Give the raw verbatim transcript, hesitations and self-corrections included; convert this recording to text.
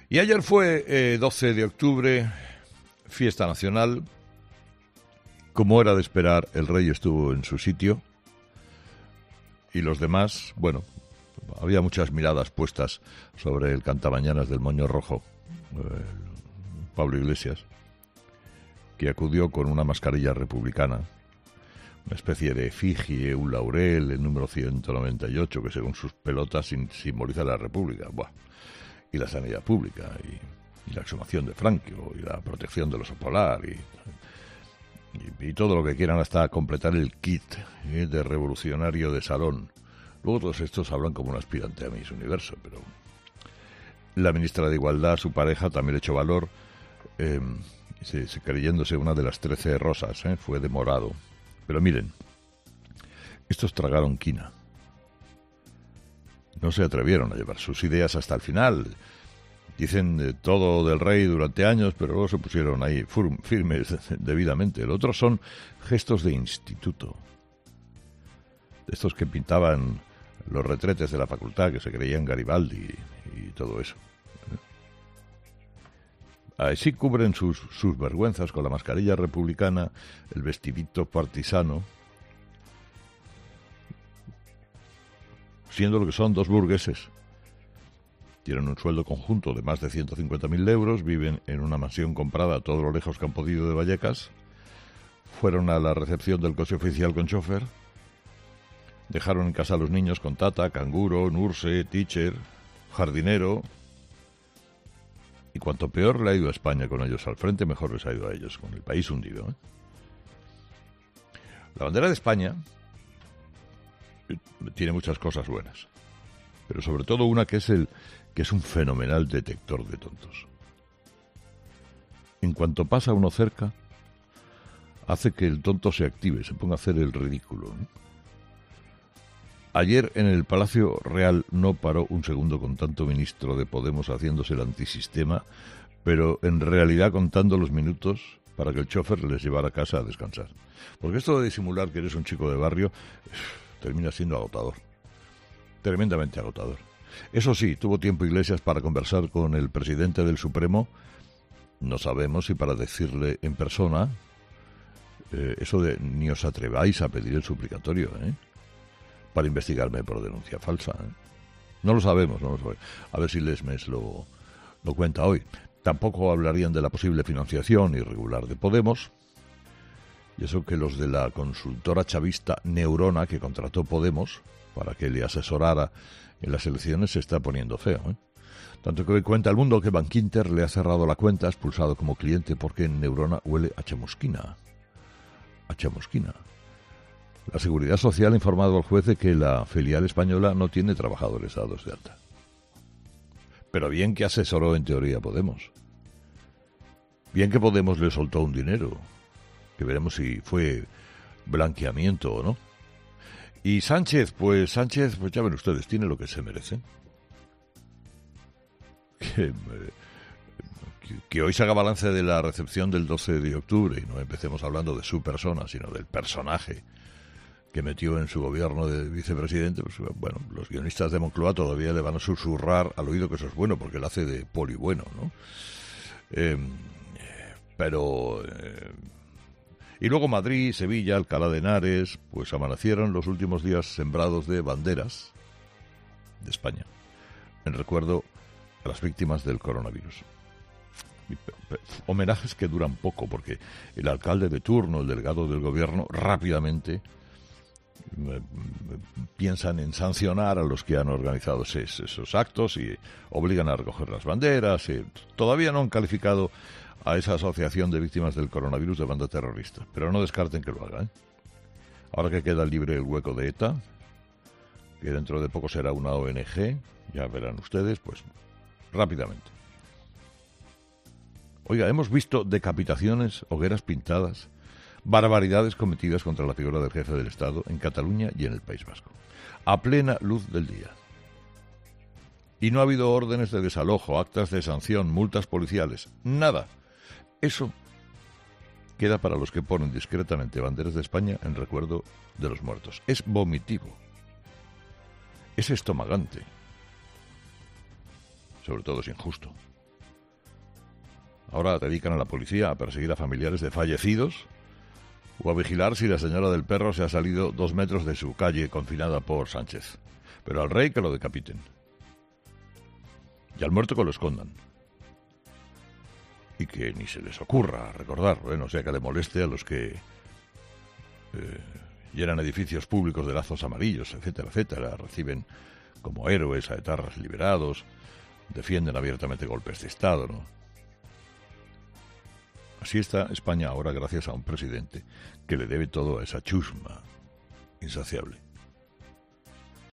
Y ayer fue eh, doce de octubre, fiesta nacional. Como era de esperar, el rey estuvo en su sitio y los demás, bueno, había muchas miradas puestas sobre el cantamañanas del Moño Rojo, eh, Pablo Iglesias, que acudió con una mascarilla republicana, una especie de efigie, un laurel, el número ciento noventa y ocho, que según sus pelotas sim- simboliza la República. Buah. Y la sanidad pública, y, y la exhumación de Franco, y la protección del oso polar, y, y, y todo lo que quieran hasta completar el kit ¿eh? de revolucionario de salón. Luego todos estos hablan como un aspirante a Miss Universo, pero la ministra de Igualdad, su pareja, también echó valor, eh, se, se, creyéndose una de las trece rosas, ¿eh? Fue de morado. Pero miren, estos tragaron quina. No se atrevieron a llevar sus ideas hasta el final. Dicen eh, todo del rey durante años, pero luego se pusieron ahí fir- firmes debidamente. Lo otro son gestos de instituto. De estos que pintaban los retretes de la facultad, que se creían Garibaldi y, y todo eso. Así cubren sus, sus vergüenzas con la mascarilla republicana, el vestidito partisano, siendo lo que son dos burgueses. Tienen un sueldo conjunto de más de ciento cincuenta mil euros, viven en una mansión comprada a todo lo lejos que han podido de Vallecas, fueron a la recepción del coche oficial con chofer, dejaron en casa a los niños con tata, canguro, nurse, teacher, jardinero, y cuanto peor le ha ido a España con ellos al frente, mejor les ha ido a ellos, con el país hundido, ¿eh? La bandera de España tiene muchas cosas buenas, pero sobre todo una que es el que es un fenomenal detector de tontos. En cuanto pasa uno cerca, hace que el tonto se active, se ponga a hacer el ridículo, ¿no? Ayer en el Palacio Real no paró un segundo con tanto ministro de Podemos haciéndose el antisistema, pero en realidad contando los minutos para que el chofer les llevara a casa a descansar. Porque esto de disimular que eres un chico de barrio termina siendo agotador, tremendamente agotador. Eso sí, tuvo tiempo Iglesias para conversar con el presidente del Supremo, no sabemos si para decirle en persona, eh, eso de ni os atreváis a pedir el suplicatorio, ¿eh? Para investigarme por denuncia falsa, ¿eh? No lo sabemos, no lo sabemos. A ver si Lesmes lo, lo cuenta hoy. Tampoco hablarían de la posible financiación irregular de Podemos. Y eso que los de la consultora chavista Neurona, que contrató Podemos para que le asesorara en las elecciones, se está poniendo feo, ¿eh? Tanto que hoy cuenta el mundo que Bankinter le ha cerrado la cuenta, expulsado como cliente porque en Neurona huele a chamusquina. A chamusquina. La Seguridad Social ha informado al juez de que la filial española no tiene trabajadores dados de alta. Pero bien que asesoró en teoría Podemos. Bien que Podemos le soltó un dinero, que veremos si fue blanqueamiento o no. Y Sánchez, pues Sánchez, pues ya ven ustedes, tiene lo que se merece. Que, que, que hoy se haga balance de la recepción del doce de octubre y no empecemos hablando de su persona, sino del personaje que metió en su gobierno de vicepresidente. Pues, bueno, los guionistas de Moncloa todavía le van a susurrar al oído que eso es bueno, porque él hace de poli bueno, ¿no? Eh, pero... Eh, y luego Madrid, Sevilla, Alcalá de Henares, pues amanecieron los últimos días sembrados de banderas de España, en recuerdo a las víctimas del coronavirus. Homenajes que duran poco, porque el alcalde de turno, el delegado del gobierno, rápidamente eh, piensan en sancionar a los que han organizado esos, esos actos y obligan a recoger las banderas. Y todavía no han calificado a esa asociación de víctimas del coronavirus de banda terrorista, pero no descarten que lo haga, ¿eh? Ahora que queda libre el hueco de ETA, que dentro de poco será una O N G, ya verán ustedes, pues rápidamente. Oiga, hemos visto decapitaciones, hogueras pintadas, barbaridades cometidas contra la figura del jefe del Estado en Cataluña y en el País Vasco, a plena luz del día. Y no ha habido órdenes de desalojo, actas de sanción, multas policiales, nada. Eso queda para los que ponen discretamente banderas de España en recuerdo de los muertos. Es vomitivo. Es estomagante. Sobre todo es injusto. Ahora dedican a la policía a perseguir a familiares de fallecidos o a vigilar si la señora del perro se ha salido dos metros de su calle confinada por Sánchez. Pero al rey que lo decapiten. Y al muerto que lo escondan. Y que ni se les ocurra recordar, bueno, o sea, que le moleste a los que eh, llenan edificios públicos de lazos amarillos, etcétera, etcétera, reciben como héroes a etarras liberados, defienden abiertamente golpes de Estado, ¿no? Así está España ahora gracias a un presidente que le debe todo a esa chusma insaciable.